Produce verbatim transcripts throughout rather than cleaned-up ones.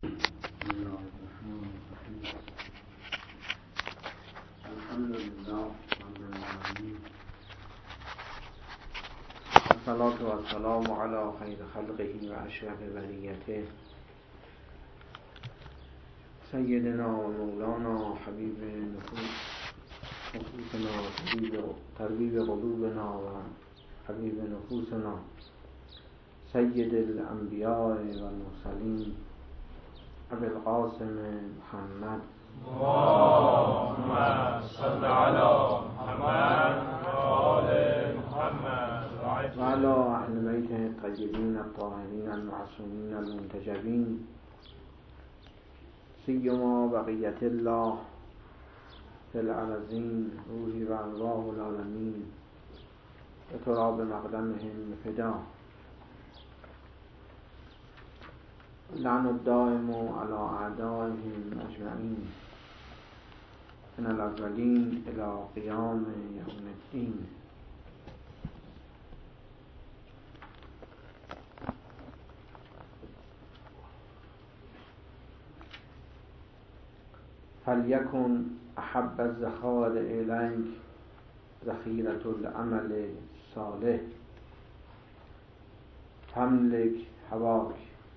الحمد لله رب العالمين والصلاة والسلام على خير خلقه وأشرف بريته سيدنا ومولانا حبيب نفوسنا طبيب قلوبنا وحبيب نفوسنا سيد الأنبياء والمرسلين أبي القاسم محمد اللهم صل على محمد وآل محمد وعلى أهل بيته الطيبين الطاهرين المعصومين المنتجبين سيما بقية الله في الأرضين روحي وأرواح العالمين وتراب مقدمهم فدا لعن الدائم على أعدائهم أجمعين من الأولين إلى قيام يوم الدين. فليكن أحب الذخائر إليك ذخيرة العمل الصالح تملك هواك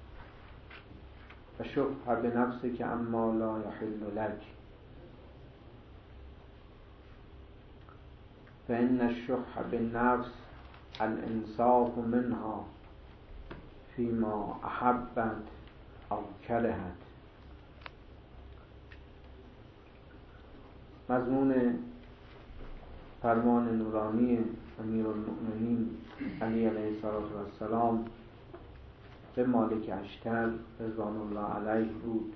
وشح بنفسك عما لا يحل لك فإن الشح بالنفس الإنصاف منها فيما أحبت أو كرهت. مضمون فرمان نورانی امیرالمؤمنین علی علیه السلام به مالک اشتر رضوان الله علیه بود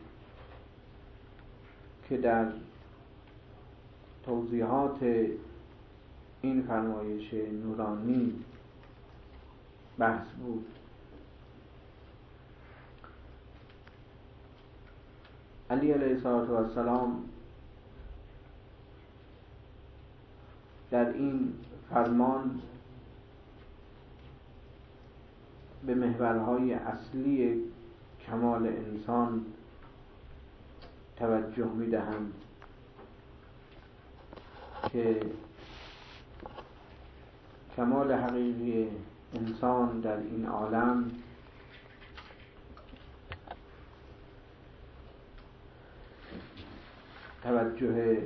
که در توضیحات این فرمایش نورانی بحث بود. علی علیه السلام در این فرمان به محورهای اصلی کمال انسان توجه می‌دهند که کمال حقیقی انسان در این عالم توجه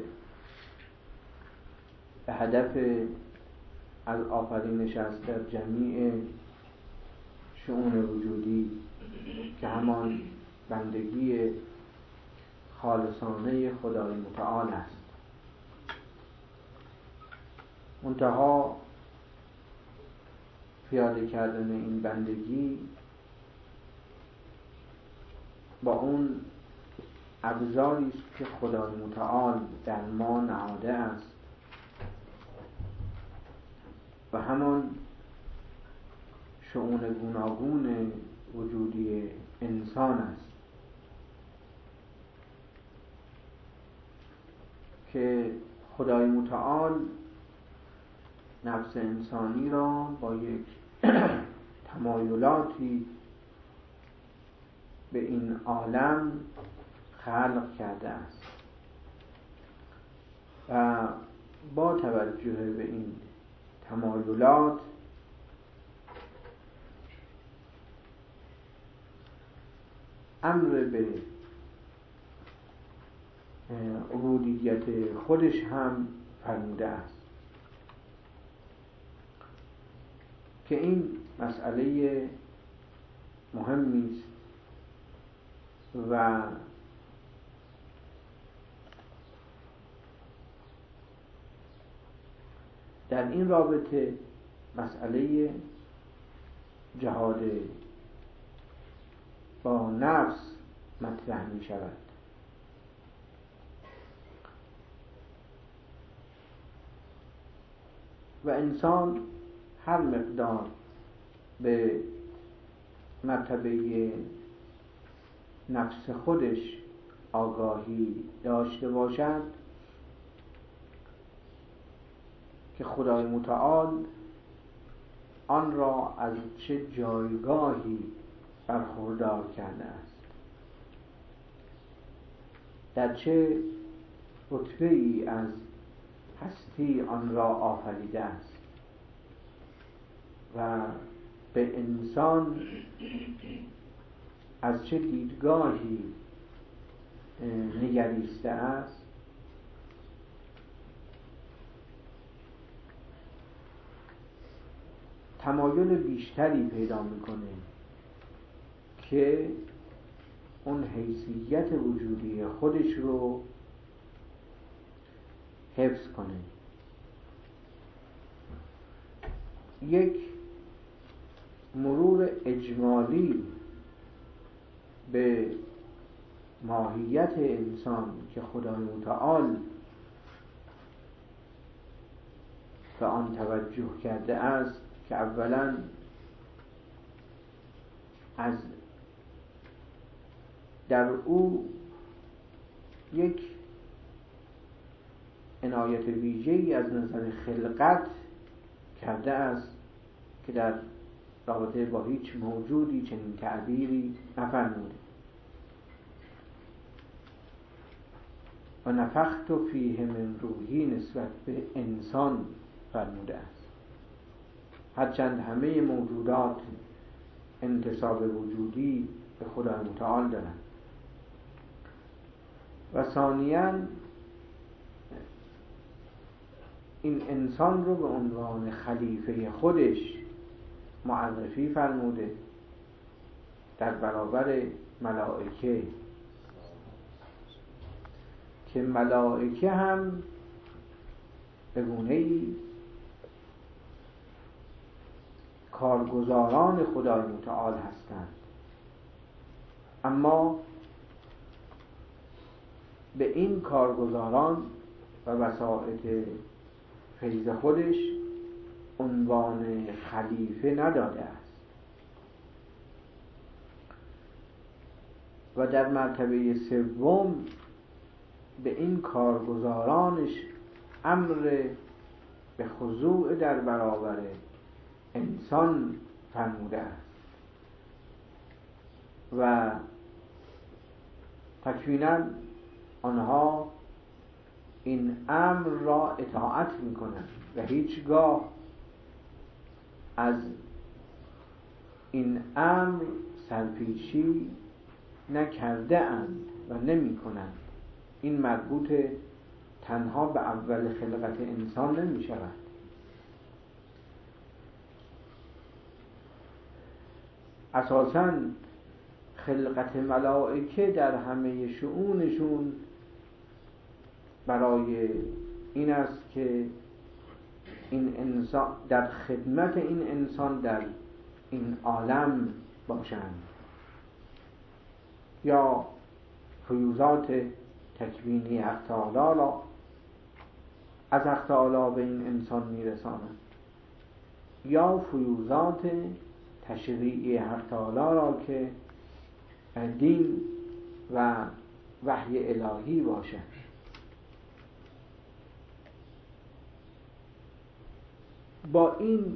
به هدف از آفرینش است در جمیع شؤون وجودی که همان بندگی خالصانه خدای متعال است. منتها پیاده کردن این بندگی با اون ابزاری است که خدای متعال در ما نهاده است و همان شؤون گوناگون وجودی انسان است که خدای متعال نفس انسانی را با یک تمایلاتی به این عالم خلق کرده است و با توجه به این تمایلات امر به عبودیت خودش هم فرموده است که این مسئله مهمی است و در این رابطه مسئله جهاد با نفس مطرح می شود و انسان هر مقدار به مرتبه نفس خودش آگاهی داشته باشد که خدای متعال آن را از چه جایگاهی برخوردار کرده است در چه رتبه ای از هستی آن را آفریده است و به انسان از چه دیدگاهی نگریسته است. تمایل بیشتری پیدا میکنه که اون حیثیت وجودی خودش رو حفظ کنه. یک مرور اجمالی به ماهیت انسان که خدای متعال به آن توجه کرده است که اولا از در او یک عنایت ویژه‌ای از نظر خلقت کرده است که در رابطه با هیچ موجودی چنین تعبیری نفرموده. و نفخت فیه من روحی نسبت به انسان فرموده است، هرچند همه موجودات انتساب وجودی به خدای متعال دارند. و ثانیاً این انسان رو به عنوان خلیفه خودش معرفی فرموده در برابر ملائکه، که ملائکه هم به گونه‌ای کارگزاران خدای متعال هستند، اما به این کارگزاران و وسائط فیض خودش عنوان خلیفه نداده است. و در مرتبه سوم به این کارگزارانش امر به خضوع در برابر انسان فرموده است و تکویناً آنها این امر را اطاعت می‌کنند و هیچگاه از این امر سرپیچی نکرده اند و نمی کنند. این مربوط تنها به اول خلقت انسان نمی شود. اساساً خلقت ملائکه در همه شؤونشون برای این است که این انسان در خدمت این انسان در این عالم باشند، یا فیوضات تکوینی حق تعالی را از حق تعالی به این انسان میرسانند، یا فیوضات تشریعی حق تعالی را که دین و وحی الهی باشد. با این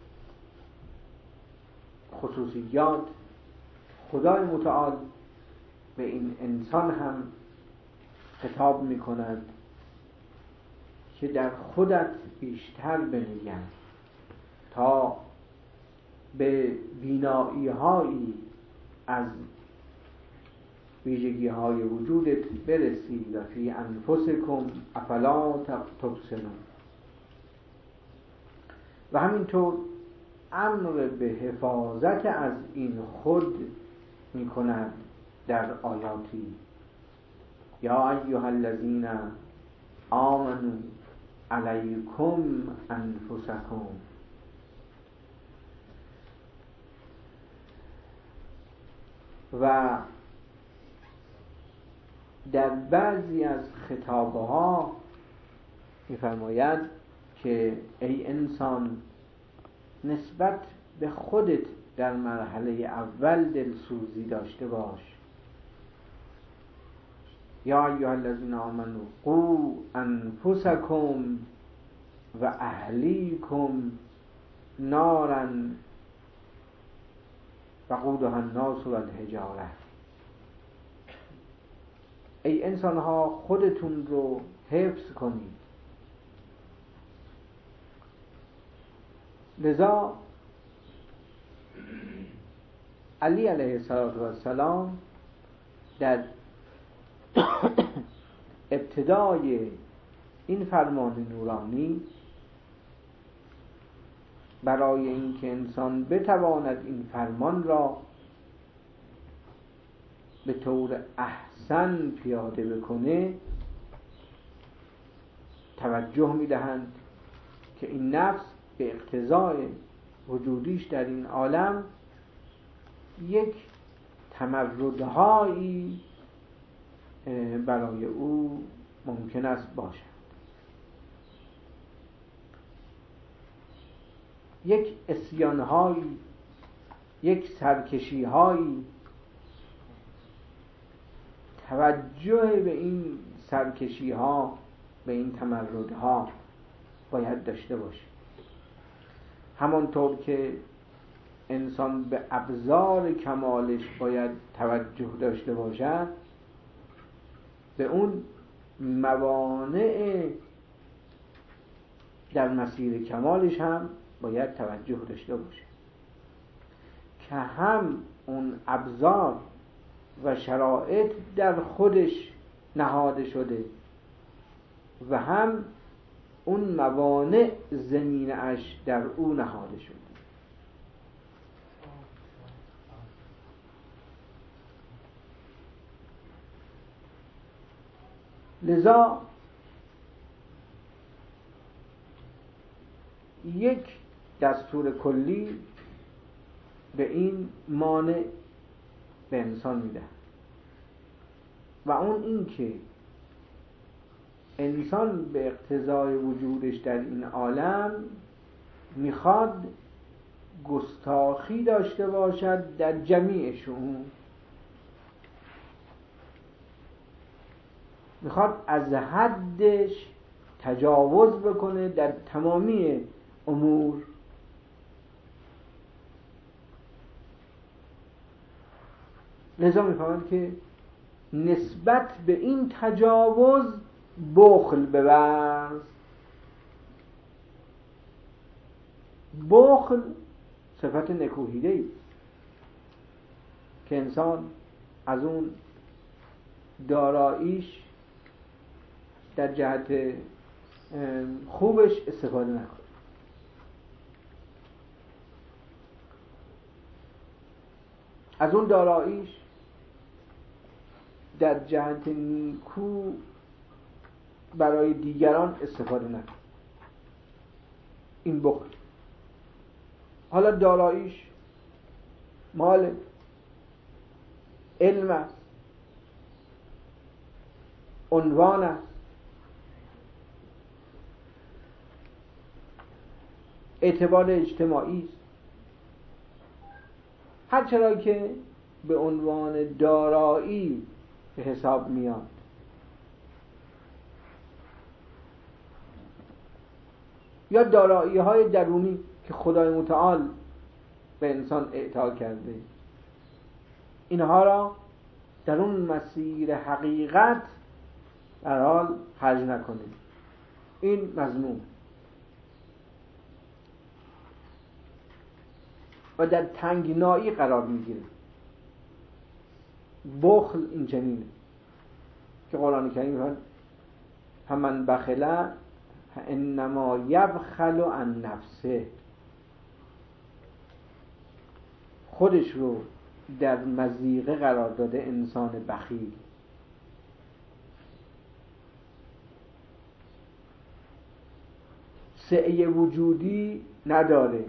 خصوصیات خدای متعال به این انسان هم خطاب می کند که در خودت بیشتر بنگر تا به بینایی هایی از ویژگی های وجودت برسی و فی انفسکم افلا تبصرون. و همینطور امر به حفاظت از این خود می کند در آیاتی یا ایها الذین آمنوا علیکم انفسکم. و در بعضی از خطابها می‌فرماید که ای انسان نسبت به خودت در مرحله اول دلسوزی داشته باش. یا ایها الذین آمنوا قوا انفسکم و اهلیکم نارا وقودها الناس والحجاره. ای انسان ها خودتون رو حفظ کنید. لذا علی علیه السلام در ابتدای این فرمان نورانی برای اینکه انسان بتواند این فرمان را به طور احسن پیاده بکنه توجه میدهند که این نفس به اقتضای وجودیش در این عالم یک تمردهایی برای او ممکن است باشد، یک عصیان‌هایی، یک سرکشی‌هایی. توجه به این سرکشی‌ها، به این تمردها باید داشته باشه. همانطور که انسان به ابزار کمالش باید توجه داشته باشد، به اون موانع در مسیر کمالش هم باید توجه داشته باشه که هم اون ابزار و شرایط در خودش نهاده شده و هم اون موانع زمینه اش در او نهاده شده. لذا یک دستور کلی به این مانع به انسان میده و اون این که انسان به اقتضای وجودش در این عالم میخواد گستاخی داشته باشد در جمیع شؤون، میخواد از حدش تجاوز بکنه در تمامی امور. لذا میفهمند که نسبت به این تجاوز بخل بورز. بخل صفت نکوهیده‌ای که انسان از اون داراییش در جهت خوبش استفاده نکنه. از اون داراییش در جهت نیکو برای دیگران استفاده نکنه. این بخل. حالا داراییش مال، علم است، عنوان است، اعتبار اجتماعی است، هر چرا که به عنوان دارایی به حساب میاد. یا دارایی های درونی که خدای متعال به انسان اعطا کرده، اینها را در اون مسیر حقیقت در حال خرج نکنه. این مذموم و در تنگنایی قرار میگیره. بخل این چنینه که قرآن کریم میگه فمن بخل انما یبخل عن نفسه. خودش رو در مضیقه قرار داده انسان بخیل. سعی وجودی نداره.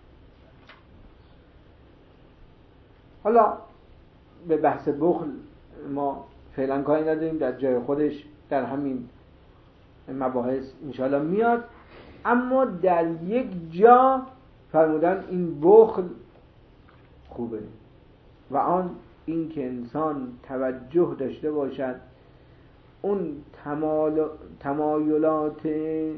حالا به بحث بخل ما فعلا کاری نداریم، در جای خودش در همین مباحث انشاءالله میاد. اما در یک جا فرمودن این بخل خوبه و آن این که انسان توجه داشته باشد اون تمایلات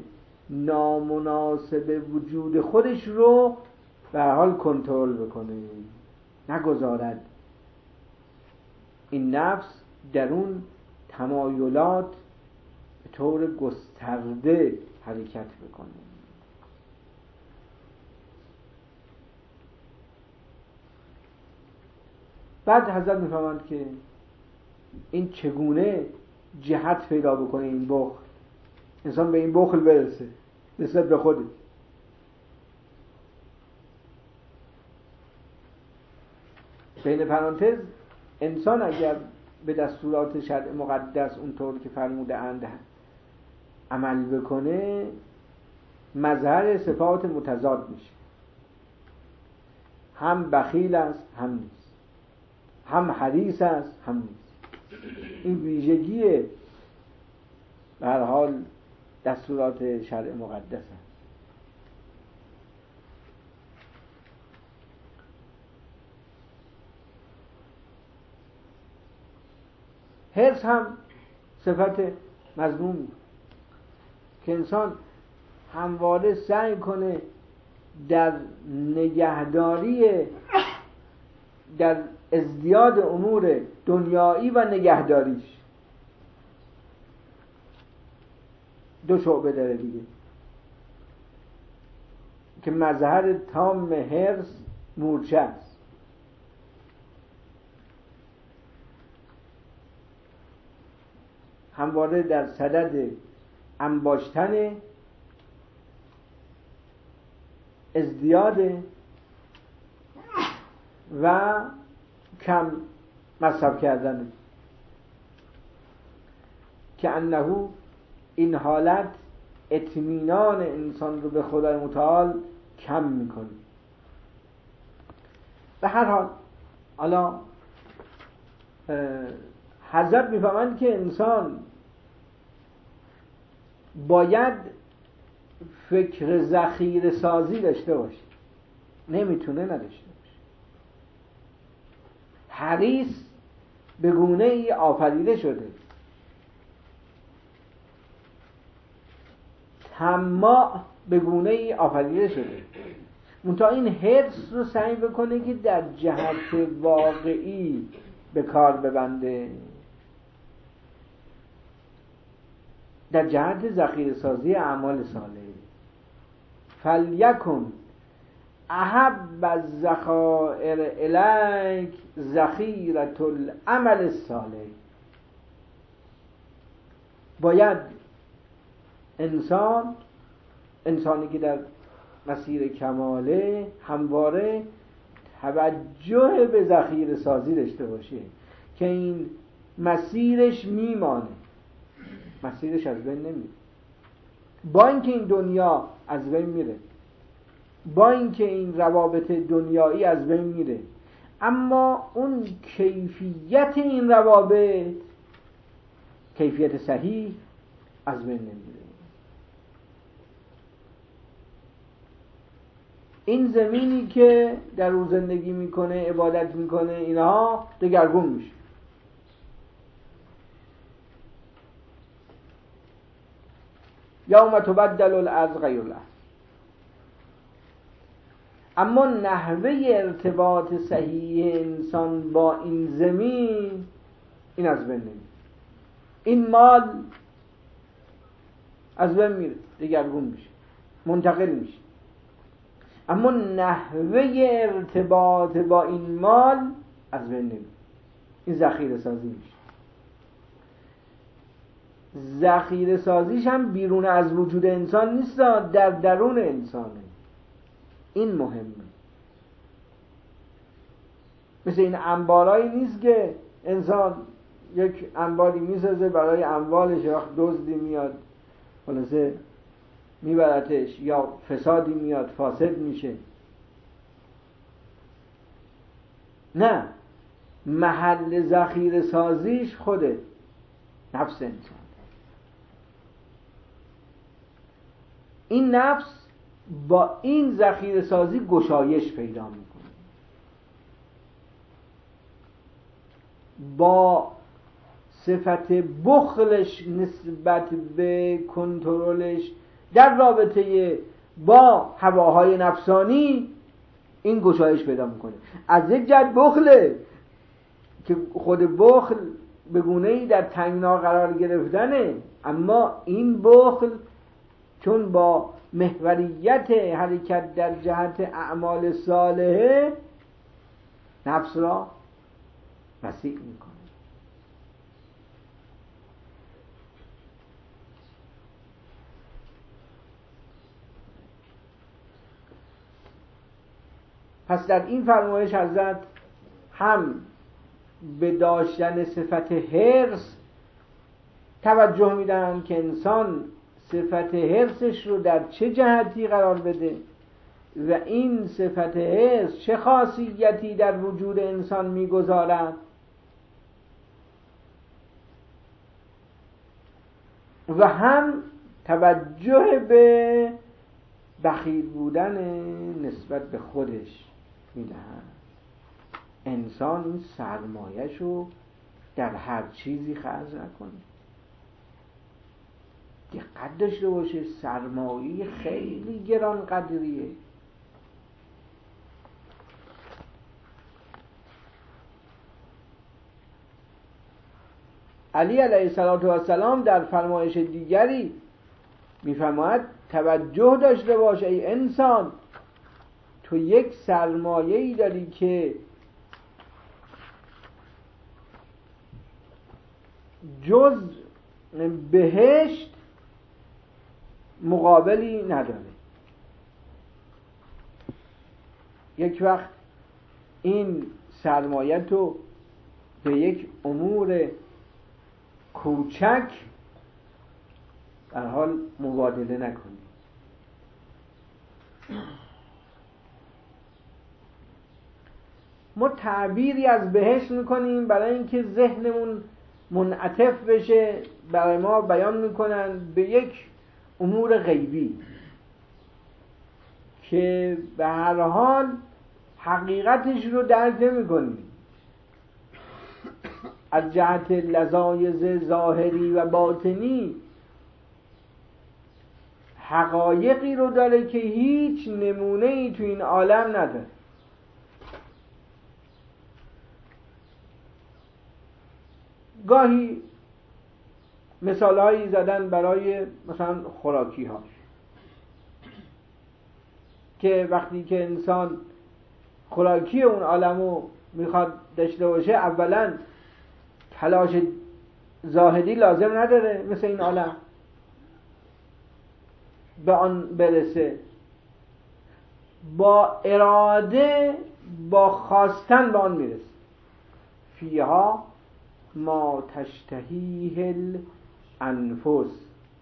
نامناسب وجود خودش رو به هر حال کنترل بکنه، نگذارد این نفس در اون تمایلات به طور گسترده حرکت بکنه. بعد حضرت میفهمند که این چگونه جهت پیدا بکنه، این بخل، انسان به این بخل برسه نسبت به خودش. بین پرانتز انسان اگر به دستورات شرع مقدس اونطور که فرموده اند عمل بکنه مظهر صفات متضاد میشه، هم بخیل است هم نیست، هم حریص است هم نیست. این ویژگی به هر حال دستورات شرع مقدس است. حرص هم صفت مذمومی که انسان همواره سعی کنه در نگهداری، در ازدیاد امور دنیایی و نگهداریش. دو شعبه داره دیگه که مظهر تام حرص مورچه است. همواره در صدد انباشتن، ازدیاد و کم مصرف کردن، که انه این حالت اطمینان انسان رو به خدای متعال کم میکنه. به هر حال حالا حضرت میفهمند که انسان باید فکر ذخیره سازی داشته باشه، نمیتونه نداشته باشه. حریص به گونه ای آفریده شده، طماع به گونه ای آفریده شده، منتها این حرص رو سعی بکنه که در جهت واقعی به کار ببنده، در جهت ذخیره سازی اعمال صالح. فلیکن احب الذخائر الیک ذخیرة العمل الصالح. باید انسان انسانی که در مسیر کماله همواره توجه به ذخیره سازی داشته باشه که این مسیرش میمانه، مسیرش از بین نمیره. با اینکه این دنیا از بین میره، با اینکه این روابط دنیایی از بین میره، اما اون کیفیت این روابط، کیفیت صحیح، از بین نمیره. این زمینی که در او زندگی میکنه، عبادت میکنه، اینها دگرگون میشه. یوم تبدل الارض غیر الارض. اما نحوه ارتباط صحیح انسان با این زمین، این از بین نمیره. این مال از بین میره، دگرگون میشه، منتقل میشه، اما نحوه ارتباط با این مال از بین نمیره. این ذخیره سازی میشه. ذخیره سازیش هم بیرون از وجود انسان نیست، در درون انسانه. این مهمه. مثل این انبارایی نیست که انسان یک انباری میسازه برای اموالش، وقت دزدی میاد خلاصه میبرتش، یا فسادی میاد فاسد میشه. نه، محل ذخیره سازیش خوده نفس انسان. این نفس با این ذخیره سازی گشایش پیدا میکنه، با صفت بخلش نسبت به کنترلش در رابطه با هواهای نفسانی این گشایش پیدا میکنه. از یک جهت بخله که خود بخل به گونه‌ای در تنگنا قرار گرفتنه، اما این بخل چون با محوریت حرکت در جهت اعمال صالحه نفس را وسیع میکنه. پس در این فرمایش حضرت هم به داشتن صفت حرص توجه میدن که انسان صفت حرصش رو در چه جهتی قرار بده و این صفت حرص چه خاصیتی در وجود انسان میگذارد، و هم توجه به بخیل بودن نسبت به خودش میدهند. انسان این سرمایش رو در هر چیزی خرج نکنه، دقت داشته باشه، سرمایه خیلی گران قدریه. علی علیه السلام در فرمایش دیگری میفرماید توجه داشته باش ای انسان، تو یک سرمایه‌ای داری که جز بهشت مقابلی نداره. یک وقت این سرمایه تو به یک امور کوچک در حال مبادله نکنی. ما تعبیری از بهشت میکنیم برای اینکه ذهنمون منعطف بشه، برای ما بیان میکنن به یک امور غیبی که به هر حال حقیقتش رو درک نمی‌کنیم. از جهت لذایذ ظاهری و باطنی حقایقی رو داره که هیچ نمونه‌ای تو این عالم نداره. گاهی مثالهایی زدن برای مثلا خوراکی ها که وقتی که انسان خوراکی اون عالمو میخواد داشته باشه، اولا تلاش زاهدی لازم نداره مثل این عالم به آن برسه، با اراده با خواستن به آن میرسه. فیها ما تشتهیه الانفس،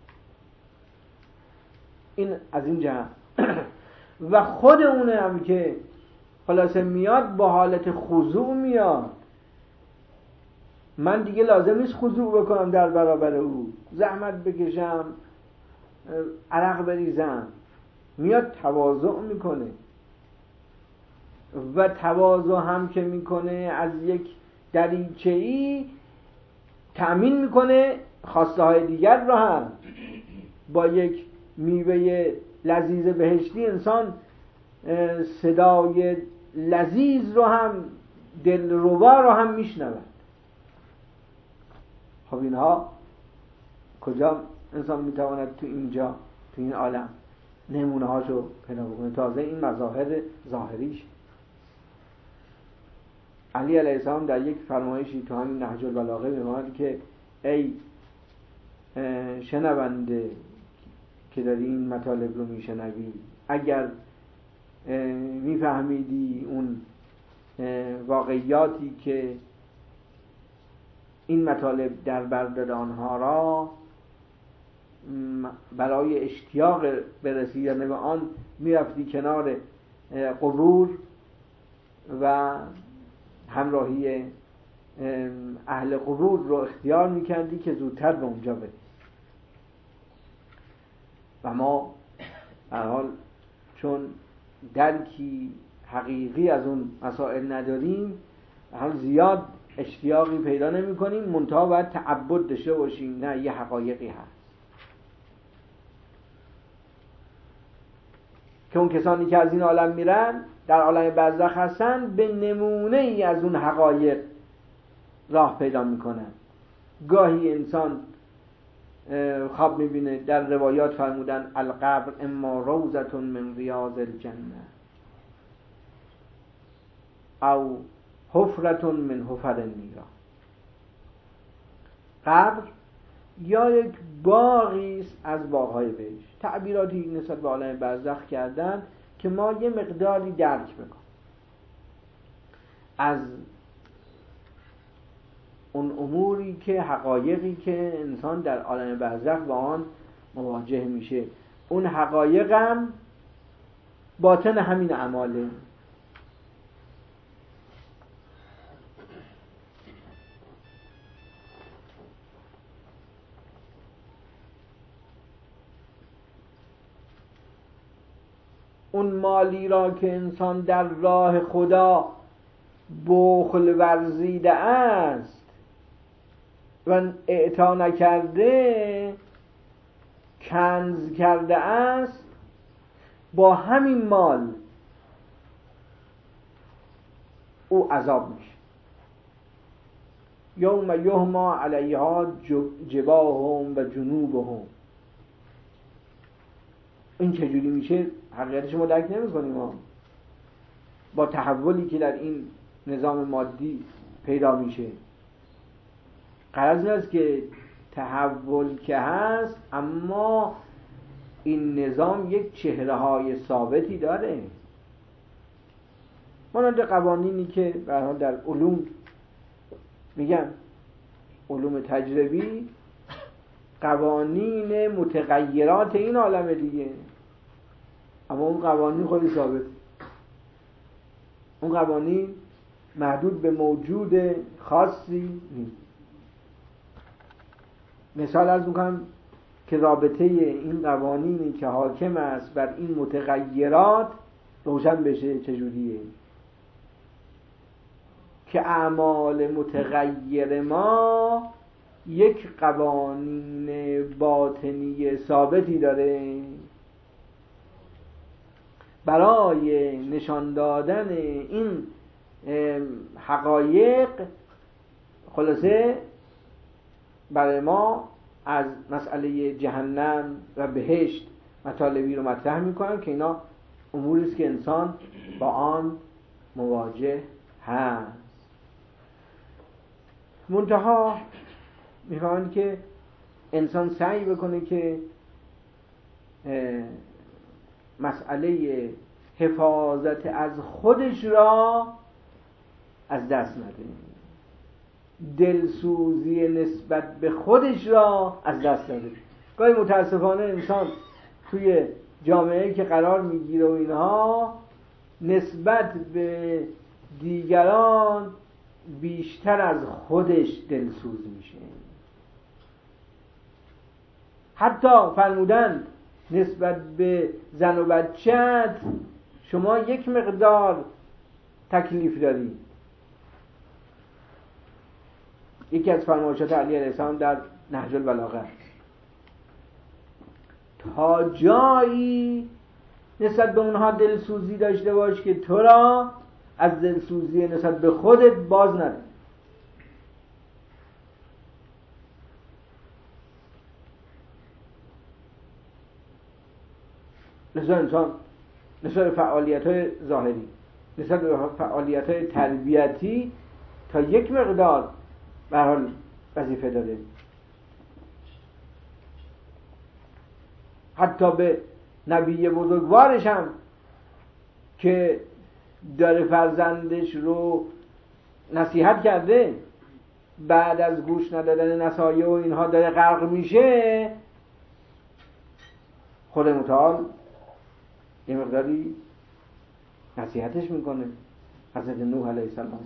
این از این جهت. و خود اونه هم که خلاصه میاد با حالت خضوع میاد، من دیگه لازم نیست خضوع بکنم در برابر او، زحمت بکشم، عرق بریزم، میاد تواضع میکنه. و تواضع هم که میکنه از یک دریچه‌ای تأمین میکنه خواسته های دیگر رو هم. با یک میوه لذیذ بهشتی انسان صدای لذیذ رو هم، دلربا رو هم میشنود. خب اینها کجا انسان میتواند تو اینجا تو این عالم نمونه هاشو پیدا بکنه؟ تازه این مظاهر ظاهریش. علی علیه السلام در یک فرمایشی تو همین نهج البلاغه میگه که ای شنونده که داری این مطالب رو میشنوی، اگر میفهمیدی اون واقعیاتی که این مطالب در بر داره آنها را، برای اشتیاق برسیدن به آن میرفتی کنار قبور و همراهی اهل قبور رو اختیار میکردی که زودتر به اونجا بری. و ما در حال چون درکی حقیقی از اون مسائل نداریم، هم زیاد اشتیاقی پیدا نمی کنیم، منتها باید تعبد داشته باشیم. نه، یه حقایقی هست که اون کسانی که از این عالم میرن در عالم برزخ هستن، به نمونه ای از اون حقایق راه پیدا میکنن. گاهی انسان خواب میبینه. در روایات فرمودن القبر اما روضة من ریاض الجنه او حفرة من حفر النیران. قبر یا یک باغی است از باغ‌های بهشت. تعبیراتی نسبت به عالم برزخ کردن که ما یه مقداری درک بکنیم از اون اموری که حقایقی که انسان در عالم برزخ با آن مواجه میشه. اون حقایق هم باطن همین اعماله. اون مالی را که انسان در راه خدا بخل ورزیده است و اعطا نکرده، کنز کرده است، با همین مال او عذاب میشه. یوم یهما علیها جباههم و جنوبهم. این چجوری میشه؟ حقیقتش ما درک نمی‌کنیم. ما با تحولی که در این نظام مادی پیدا میشه، غرض این است که تحول که هست، اما این نظام یک چهره های ثابتی داره. مانند قوانینی که به هر حال در علوم میگن، علوم تجربی، قوانین متغیرات این عالم دیگه، اما اون قوانین خیلی ثابت. اون قوانین محدود به موجود خاصی نیست. مثال عرض میکنم که رابطه این قوانینی که حاکم است بر این متغیرات روشن بشه چجوریه. که اعمال متغیر ما یک قوانین باطنی ثابتی داره. برای نشان دادن این حقایق خلاصه برای ما از مسئله جهنم و بهشت مطالبی رو مطرح میکنن که اینا اموری است که انسان با آن مواجه هست. منتها میفهمند که انسان سعی بکنه که مسئله حفاظت از خودش را از دست نده، دلسوزی نسبت به خودش را از دست نده. گاهی متاسفانه انسان توی جامعه که قرار میگیره و اینها نسبت به دیگران بیشتر از خودش دلسوز میشه. حتی فرمودن نسبت به زن و بچت شما یک مقدار تکلیف داری. یکی از فرمایشات علی علیه السلام در نهج البلاغه، تا جایی نسبت به اونها دلسوزی داشته باش که تو را از دلسوزی نسبت به خودت باز نده. لذا انسان نسبت به فعالیت‌های ظاهری، نسبت به فعالیت‌های تربیتی تا یک مقدار به هر حال وظیفه داره. حتی به نبی بزرگوارش هم که داره فرزندش رو نصیحت کرده، بعد از گوش ندادن نصایح و اینها داره غرق میشه، خود متعال یه مقداری نصیحتش میکنه. حضرت نوح علیه السلام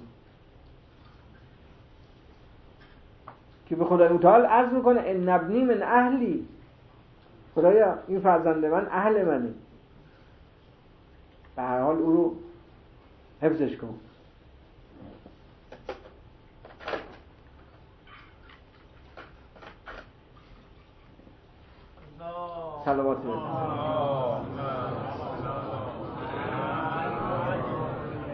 که به خدای متعال عرض میکنه ان ابنی من اهلی، خدایا این فرزند من اهل منه، به هر حال او رو حفظش کن. صلوات الله.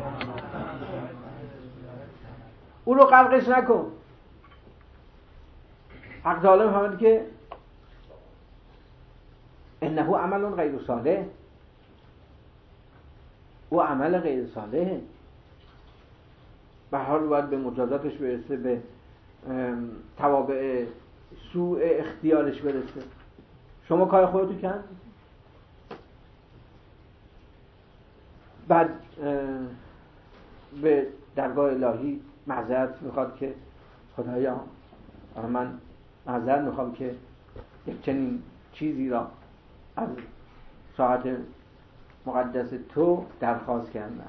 او رو غرقش نکن. حق تعالی میفهمد که انه عمل غیر صالح، او عمل غیر صالحه، به حال باید به مجازاتش برسه، به توابع سوء اختیارش برسه. شما کار خودتو کردید، بعد به درگاه الهی معذرت میخواد که خدایا من معذرت میخوام که یک چنین چیزی را از ساعت مقدس تو درخواست کردم.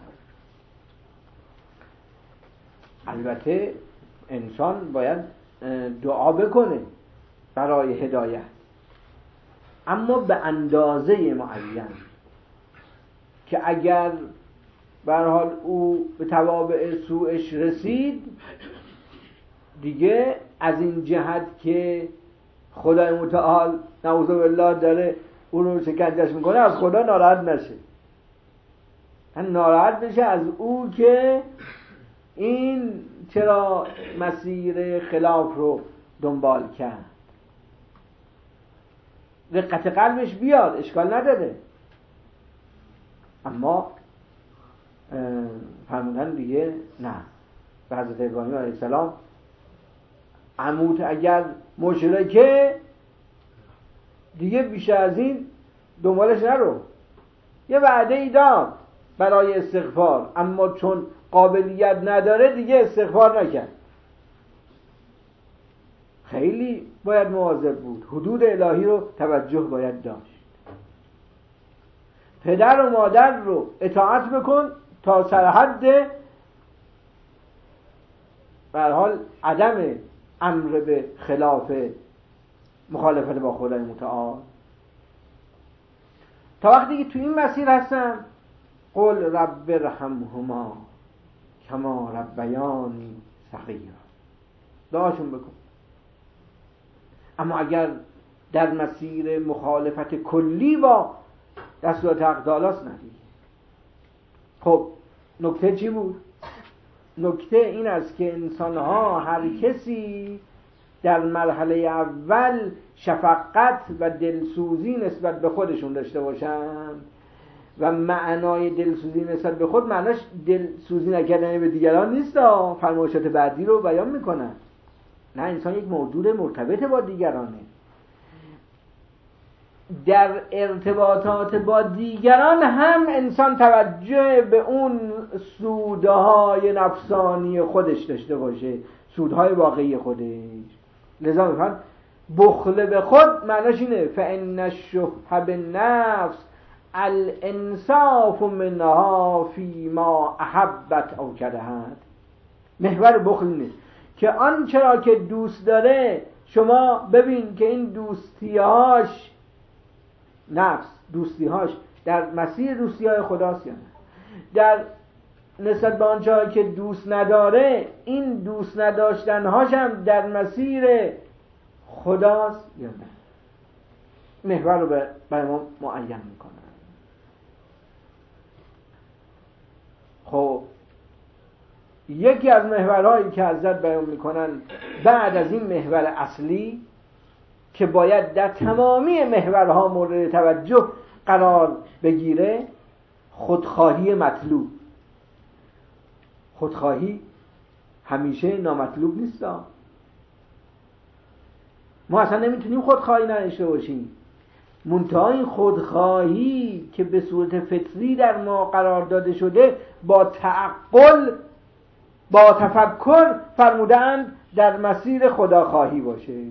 البته انسان باید دعا بکنه برای هدایت، اما به اندازه معین که اگر به هر حال او به توابع سوءش رسید، دیگه از این جهت که خدای متعال نعوذ بالله داره اون رو شکنجهش میکنه از خدا ناراحت نشه، ناراحت بشه از او که این چرا مسیر خلاف رو دنبال کرد. رقت قلبش بیاد، اشکال نداره، اما فرمودن دیگه نه. به حضرت ابراهیم علیه السلام عموت اگر مشرکه دیگه بیش از این دنبالش نرو. یه وعده ای داد برای استغفار، اما چون قابلیت نداره دیگه استغفار نکرد. خیلی باید مواظب بود، حدود الهی رو توجه باید داشت. پدر و مادر رو اطاعت بکن تا سرحد به هر حال عدم امر به خلاف مخالفت با خدای متعال. تا وقتی که تو این مسیر هستم قل رب ارحمهما کما ربیانی صغیرا، دعاشون بکن. اما اگر در مسیر مخالفت کلی با دستورات حق تعالی است ندید. خب نکته چی بود؟ نکته این است که انسان‌ها هر کسی در مرحله اول شفقت و دلسوزی نسبت به خودشون داشته باشند و معنای دلسوزی نسبت به خود معناش دلسوزی نکردن به دیگران نیست. فرمایشات بعدی رو بیان میکنن. نه، انسان یک موجود مرتبط با دیگرانه. در ارتباطات با دیگران هم انسان توجه به اون سودهای نفسانی خودش داشته باشه، سودهای واقعی خودش. لذا میفهمن بخل به خود معناش اینه فإن الشح بالنفس الانصاف منها فيما احبت او کرهت. محور بخل اینه که آنچه را که دوست داره شما ببین که این دوستیاش نفس دوستیهاش در مسیر دوستیهای خداست یا نه. در نسبت به آنچه که دوست نداره این دوست نداشتنهاش هم در مسیر خداست یا نه. محور رو برای ما معین میکنن. خب یکی از محورهایی که حضرت بیان میکنن بعد از این محور اصلی که باید در تمامی محورها مورد توجه قرار بگیره، خودخواهی مطلوب. خودخواهی همیشه نامطلوب نیست. ما اصلا نمیتونیم خودخواهی نداشته باشیم. منتها این خودخواهی که به صورت فطری در ما قرار داده شده با تعقل، با تفکر فرمودند در مسیر خداخواهی باشه.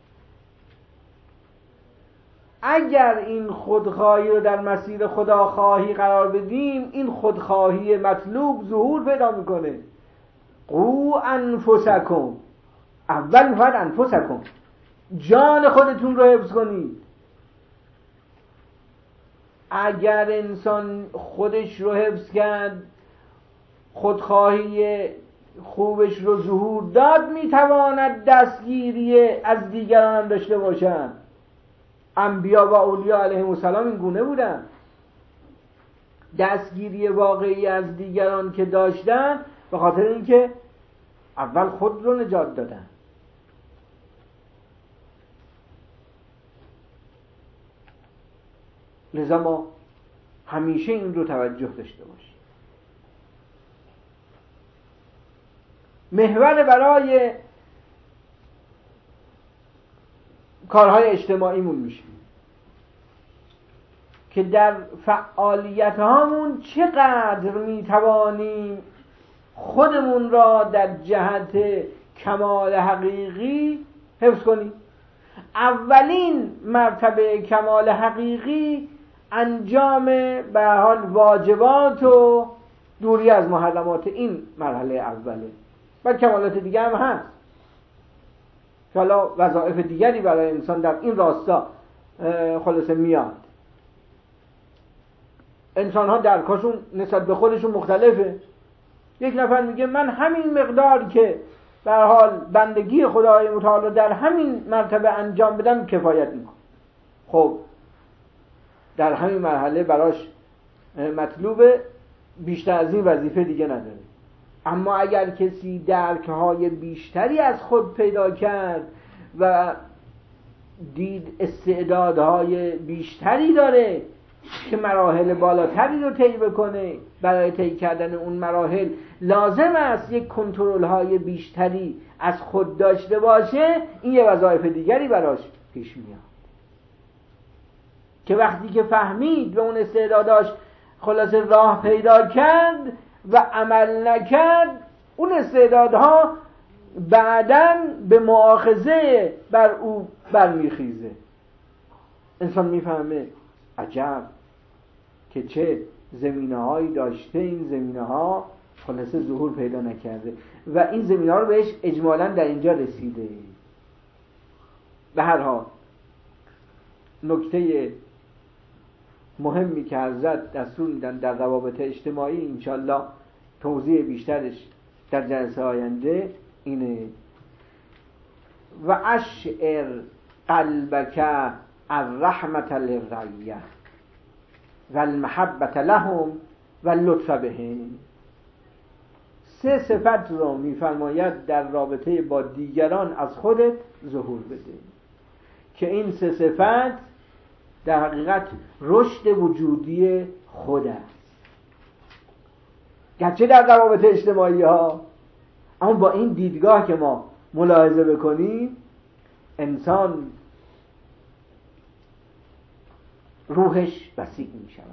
اگر این خودخواهی رو در مسیر خداخواهی قرار بدیم این خودخواهی مطلوب ظهور پیدا میکنه. قو انفسکم، اول میفرد انفسکم، جان خودتون رو حفظ کنید. اگر انسان خودش رو حفظ کرد، خودخواهی خوبش رو ظهور داد، میتواند دستگیری از دیگران داشته باشند. انبیا و اولیا علیهم السلام این گونه بودن. دستگیری واقعی از دیگران که داشتن به خاطر اینکه اول خود رو نجات دادن. لذا ما همیشه این رو توجه داشته باشیم. محور برای کارهای اجتماعیمون میشه که در فعالیت هامون چقدر میتوانیم خودمون را در جهت کمال حقیقی حفظ کنیم. اولین مرتبه کمال حقیقی انجام به حال واجبات و دوری از محرمات، این مرحله اوله. بعد کمالات دیگه هم هست که حالا وظایف دیگری برای انسان در این راستا خلاصه میاد. انسان ها درکاشون نسبت به خودشون مختلفه. یک نفر میگه من همین مقدار که به هر حال بندگی خدای متعال در همین مرتبه انجام بدم کفایت میکنه. خب در همین مرحله براش مطلوب بیشتر از این وظیفه دیگه نداره. اما اگر کسی درکهای بیشتری از خود پیدا کرد و دید استعدادهای بیشتری داره که مراحل بالاتری رو طی بکنه، برای طی کردن اون مراحل لازم است یک کنترل های بیشتری از خود داشته باشه، این یه وظایف دیگری براش پیش میاد که وقتی که فهمید و اون استعداداش خلاصه راه پیدا کرد و عمل نکرد، اون استعدادها بعداً به مؤاخذه بر او برمیخیزه. انسان میفهمه عجب که چه زمینه هایی داشته، این زمینه ها خلاصه ظهور پیدا نکرده و این زمینه ها رو بهش اجمالاً در اینجا رسیده. به هر حال نکته مهمی که حضرت دستور میدن در روابط اجتماعی، انشالله توضیح بیشترش در جلسه آینده، اینه و اشعر قلبک الرحمت للرعیه و المحبت لهم و اللطف بهم. سه صفت رو میفرماید در رابطه با دیگران از خودت ظهور بده که این سه صفت در حقیقت رشد وجودی خود است. گرچه در روابط اجتماعی ها، اما با این دیدگاه که ما ملاحظه بکنیم، انسان روحش وسیع می شود.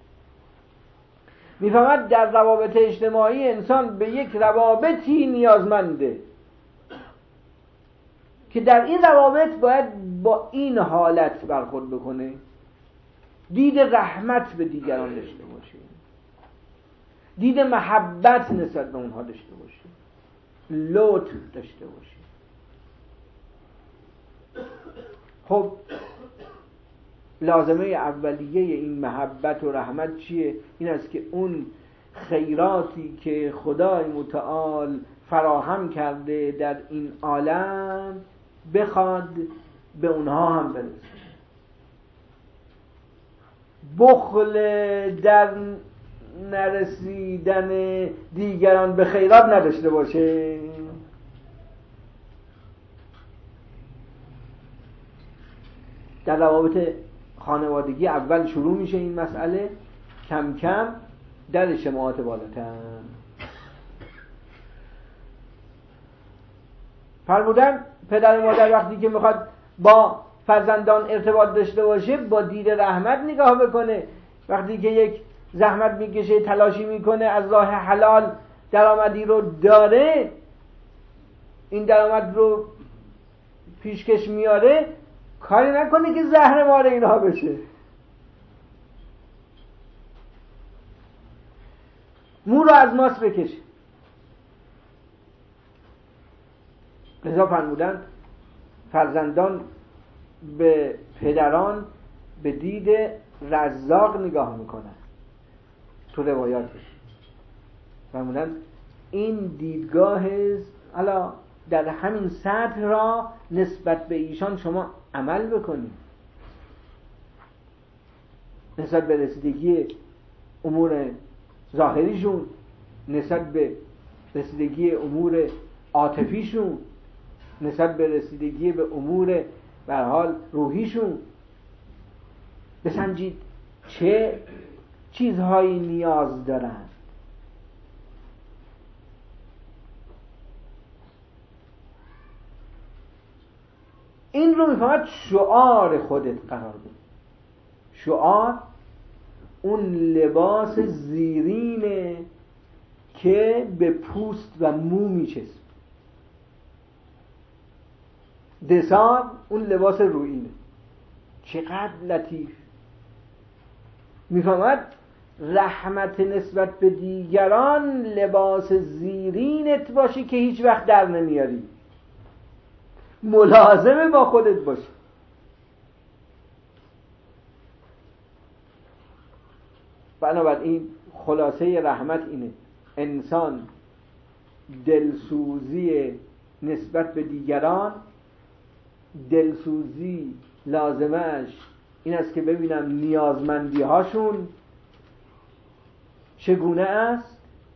می فهمد در روابط اجتماعی انسان به یک روابطی نیازمنده که در این روابط باید با این حالت برخورد بکنه: دید رحمت به دیگران داشته باشه، دید محبت نسبت به اونها داشته باشه، لطف داشته باشه. خب لازمه اولیه این محبت و رحمت چیه؟ این است که اون خیراتی که خدای متعال فراهم کرده در این عالم بخواد به اونها هم برسه. بخل در نرسیدن دیگران به خیرات نداشته باشه. در روابط خانوادگی اول شروع میشه این مسئله، کم کم در اجتماعات بالاتر. فرمودن پدر و مادر وقتی که میخواد با فرزندان ارتباط داشته باشه با دید رحمت نگاه بکنه. وقتی که یک زحمت میکشه، تلاشی میکنه، از راه حلال درآمدی رو داره، این درآمد رو پیشکش میاره، کاری نکنه که زهر مار اینها بشه. مو رو از ماست بکشه. لذا فرمودن فرزندان به پدران به دید رزاق نگاه میکنن. تو روایاتش فرمودن این دیدگاه حالا در همین سطح را نسبت به ایشان شما عمل بکنید، نسبت به رسیدگی امور ظاهریشون، نسبت به رسیدگی امور عاطفیشون، نسبت به رسیدگی به امور به هر حال روحیشون بسنجید چه چیزهایی نیاز دارند. این رو میفهمد شعار خودت قرار بده. شعار اون لباس زیرینه که به پوست و مو میچسب. دثار اون لباس رویینه. چقدر لطیف. میفهمد رحمت نسبت به دیگران لباس زیرینت باشی که هیچ وقت در نمیاری. ملازمه با خودت باشی. بنابراین خلاصه رحمت اینه: انسان دلسوزی نسبت به دیگران، دلسوزی لازمش این است که ببینم نیازمندی هاشون چگونه است،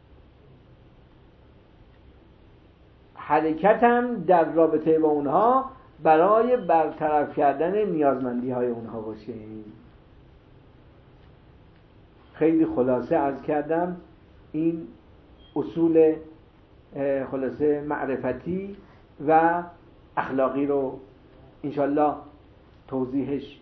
حرکتم در رابطه با اونها برای برطرف کردن نیازمندی های اونها باشه. خیلی خلاصه عرض کردم این اصول خلاصه معرفتی و اخلاقی رو انشالله توضیحش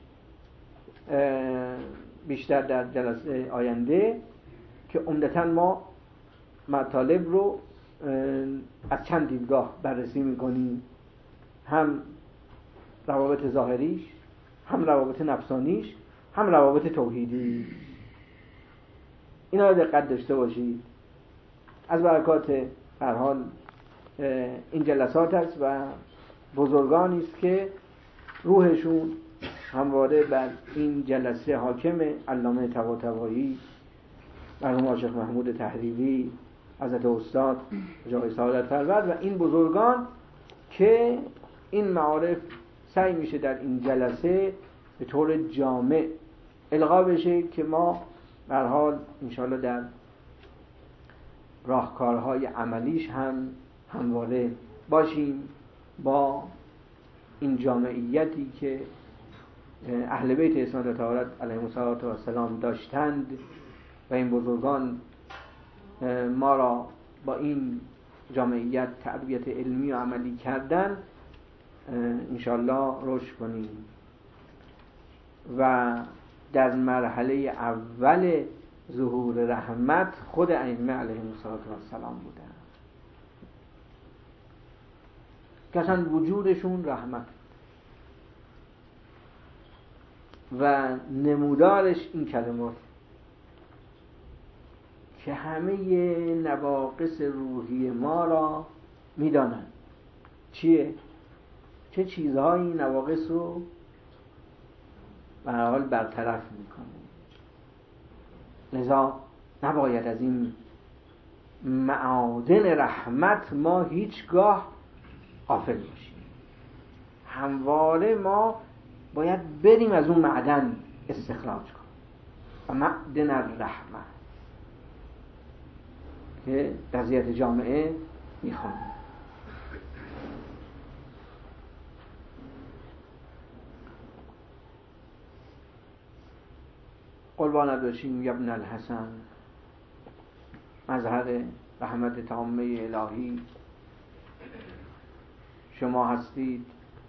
بیشتر در جلسه آینده که عمدتاً ما مطالب رو از چند دیدگاه بررسی میکنیم، هم روابط ظاهریش، هم روابط نفسانیش، هم روابط توحیدی. اینا رو دقت داشته باشید. از برکات هر حال این جلسات است و بزرگانی است که روحشون همواره بر این جلسه حاکمه. علامه طباطبایی، مرحوم عاشق محمود تحریری، حضرت استاد جای سعادت پرور و این بزرگان که این معارف سعی میشه در این جلسه به طور جامع القا بشه که ما به هر حال انشاءالله در راهکارهای عملیش هم همواره باشیم با این جامعیتی که اهل بیت اسمت و طهارت علیهم السلام داشتند و این بزرگان ما را با این جامعیت تربیت علمی و عملی کردن انشاءالله رشد کنیم. و در مرحله اول ظهور رحمت خود ائمه علیهم السلام بودن که اصلا وجودشون رحمت و نمودارش این کلمات که همه نواقص روحی ما را میدانند. چیه؟ چه چیزهایی نواقص رو به هر حال برطرف میکنه. لذا نباید از این معادن رحمت ما هیچگاه غافل باشیم. همواره ما باید بریم از اون معدن استخراج کنیم و معدن الرحمه که وضعیت جامعه میخوانیم. قربانت باشیم یا ابن الحسن، مظهر رحمت تامه الهی شما هستید.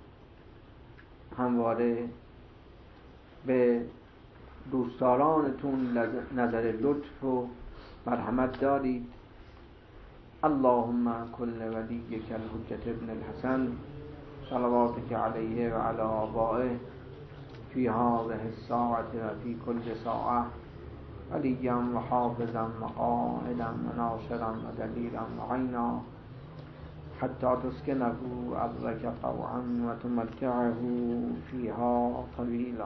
همواره به دوستدارانتون نظر لطف و مرحمت دارید. اللهم كل وليك الحجة ابن الحسن صلواتك عليه وعلى آبائه في هذه الساعة وفي كل ساعة وليا وحافظا وقائدا وناصرا ودليلا وعينا حتى تسكنه أرضك طوعا وتمتعه فيها طويلا.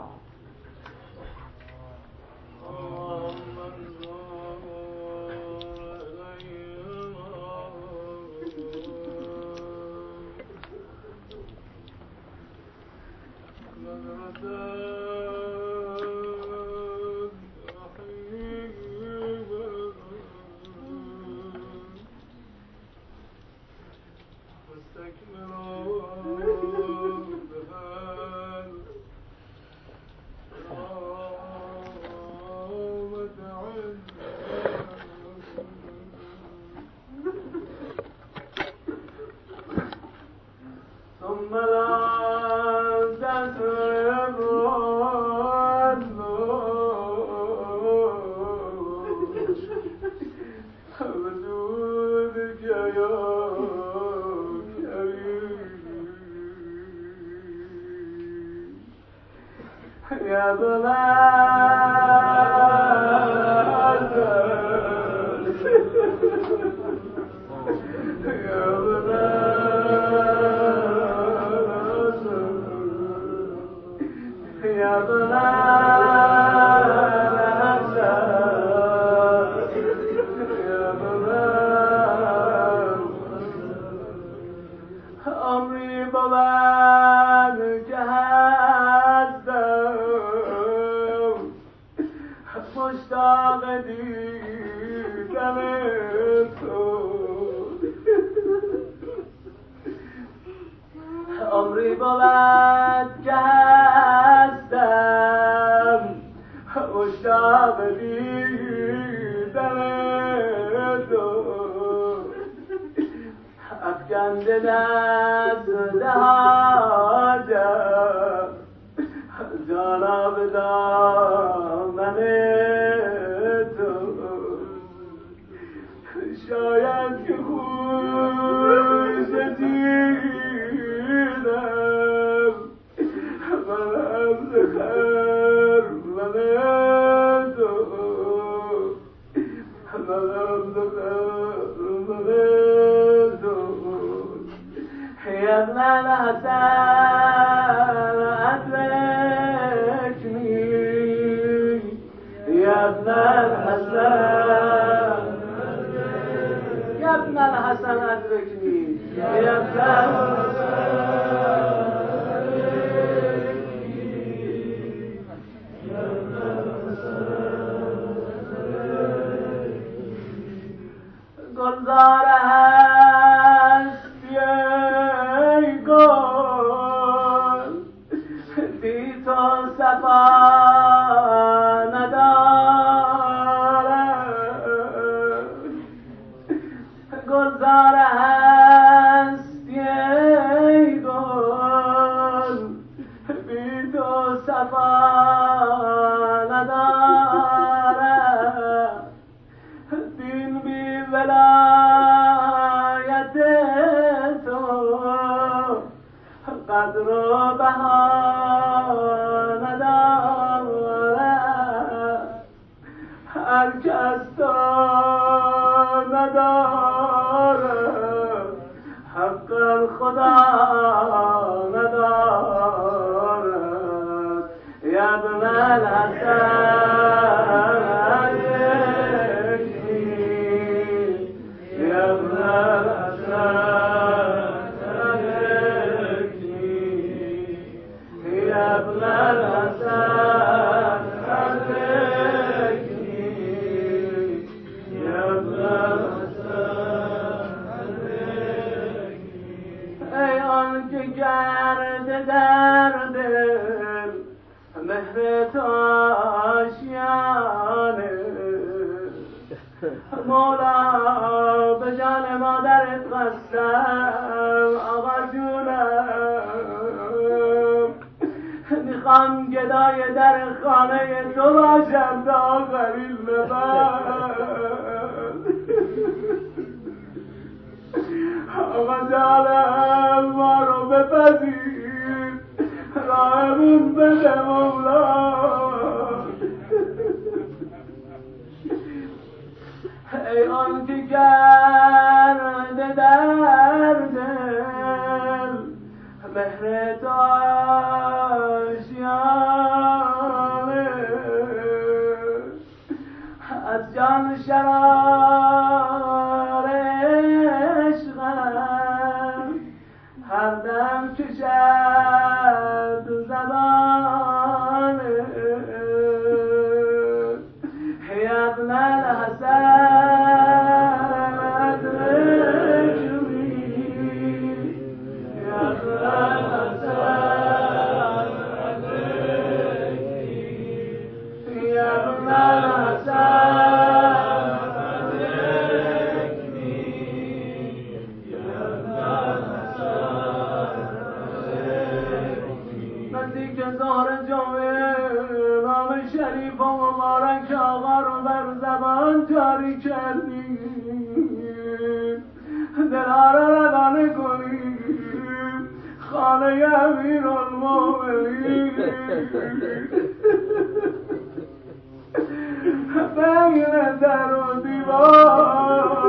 عمری بود که هستم مشتاق دیدن تو، افکنده دست دهاجم جانا به دامن تو، شاید که خوش دیدم من از خر من تو، من از خر من تو، ابن الحسن أدركني يا ابن الحسن يا ابن الحسن أدركني يا ابن گلزار هست ای گل بی تو صفا ندارد، گلزار هست ای گل بی تو صفا ندارد، دین بی ولایت تو قدر و بها ندارد، هر کس تو ندارد حقا خدا ندارد، یا ابن الحسن یا ابن الحسن یا ابن الحسن یا ابن الحسن، ای آن که کرده در دل مهر تو آشیانه، مولا به جان مادرت قسم آقا جونم، میخوام گدای در خانه تو باشم تا آخرین نفس، آقا جانم ما رو بپذیر راهمون بده مولا، ای آن که کرده در دل مهر تو آشیانه، از جان شرار عشقم هر دم کشد زبانه، یا ابن الحسن أدركني یا ابن الحسن أدركني یا ابن الحسن نزدیک ظهر جمعه نام شریف و مبارک آقا رو بر زبان جاری کردیم، دلها رو روانه کنیم خانه امیرالمومنین. بین در و دیوار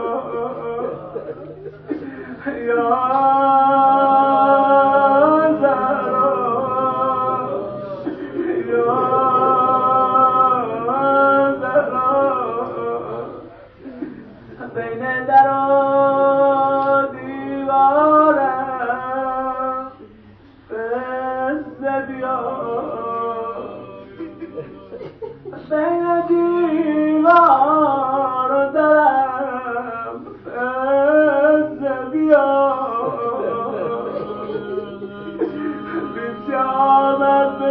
یا زهرا یا زهرا، بین در و دیوارم فز بیا، بین دیوار و درم فز بیا، بیچه آمد به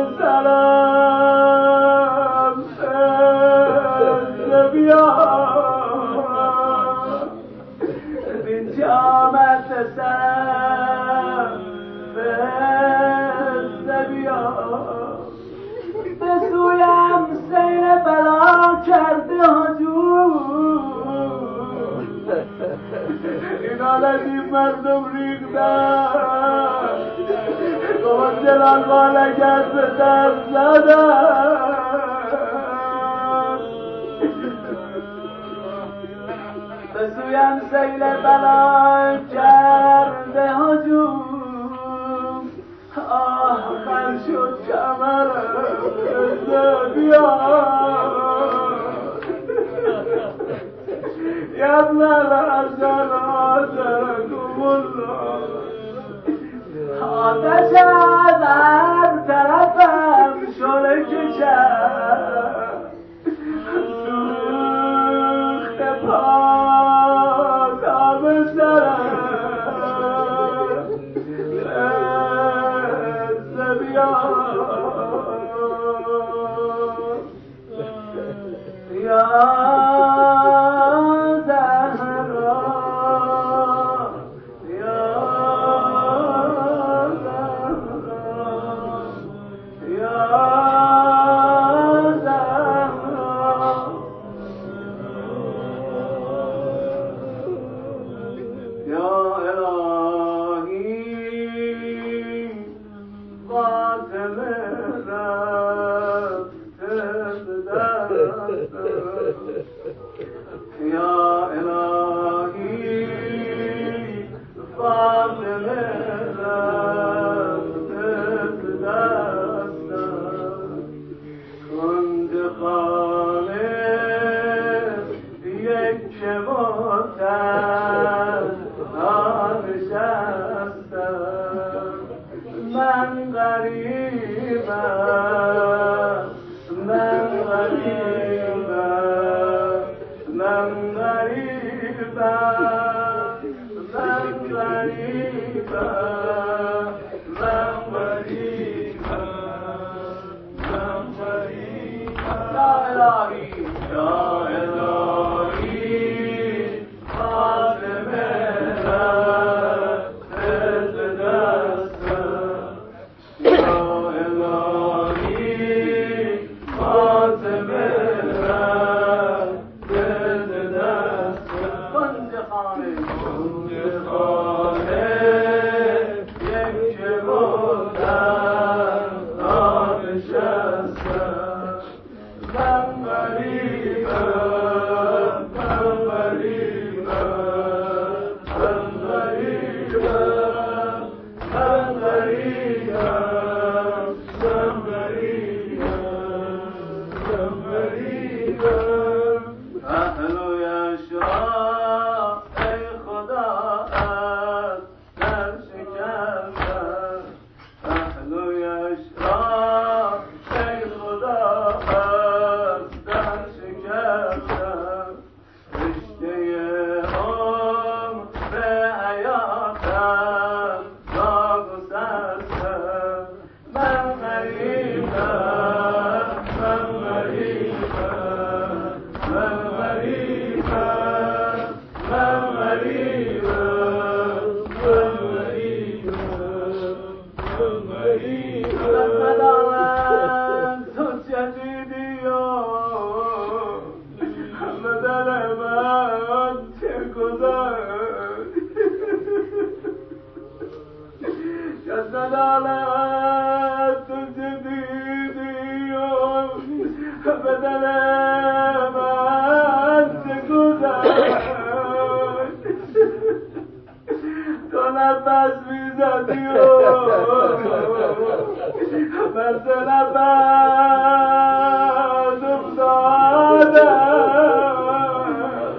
سرم فز بیا، بیچه آمد به سرم فز بیا، به سویم سیل بلا کرده هجوم، این آلتی مردم ریختن گمان جلال بالگرد به دست زدن، به سویم سیل بلا کرده هجوم، آه خم شد کمرم بیا، یبن الحسن آزرکم الله، آتش از هر طرفم شعله کشد، سوخت پا تا به سرم از بیا، یا زهرا یا زهرا یا زهرا، یا الهی فاطمه رفته به دستم، یا الهی فاطمه رفته به دستم، کنج خانه یک متنها نشستم، من غریبم من غریبم من غریبم من غریبم من غریبم من غریبم، یا الهی یا الهی فاطمه رفته به دستم، یا الهی ندارم تو چه دیدی به دل من چه گذشت کس ندارم تو چه دیدی به دل من چه گذشت تو نفس میزدی و بس نفس افتادم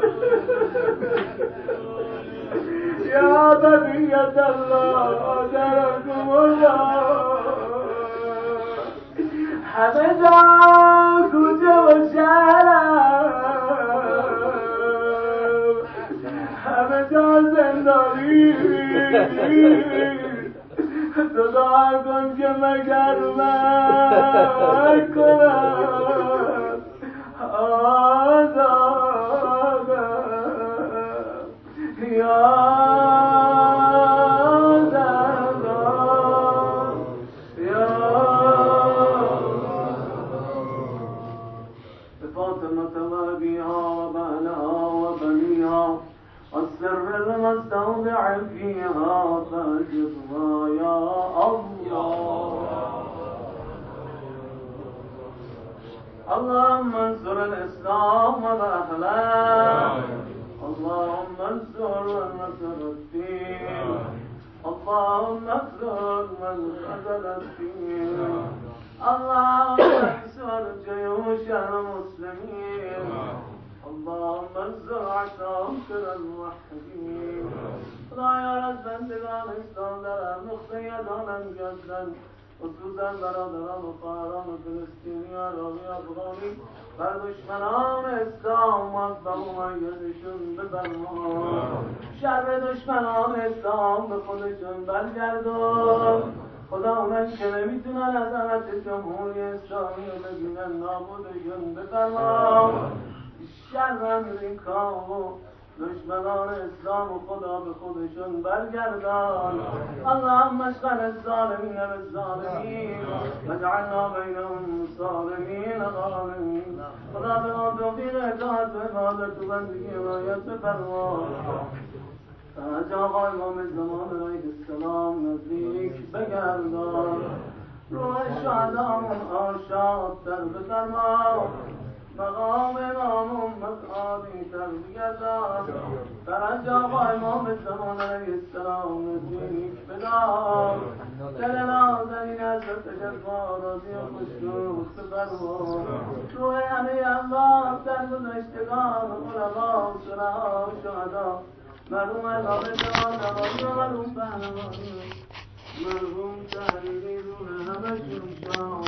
یا بقیت الله درکم الله همه جا کوچه و شهرم همه جا زندانی تو دعا کن که مگر من کنم آزادم یا زندان یا فاطمة وأبيها وبنها وبنيها والسر المستودع فيها فاجرها يا الله اللهم انصر الإسلام وأهله اللهم انصر ونصر الدين اللهم انصر من خذل الدين اللهم انصر جيوش المسلمين اللهم انصر عساكر الموحدين خدایا از بندگان اسلام در هر نقطه عالم گردن خصوصا برادران و خواهران و فلسطینی عراقی افغانی بر دشمنان اسلام موفق و مؤیدشون بفرما شر دشمنان اسلام به خودشون برگردون خدا اونایی که نمیتونن عظمت جمهوری اسلامی رو ببینن نابودشون بفرما شر امریکا و دشمنان اسلام و خدا به خودشون برگردان اللهم اشغل الظالمین بالظالمین واجعلنا بینهم ظالمین غالبین خدا به ما توفیق اطاعت و عبادت و بندگی عنایت بفرما فرج آقا امام زمان علیه السلام نزدیک بگردان روح شهدامون آشاد در بفرما مقام امام امت عالی تر بگردان فرج آقا امام زمان علیه السلام نزدیک بدار دل نازنین حضرت جبار راضی و خوشنود بفرما روح همه اموات در گذشتگان علما صلحا شهدا مرحوم امام جوان نوازی و مرحوم پهلوانی مرحوم تحریری روح همه شون شاد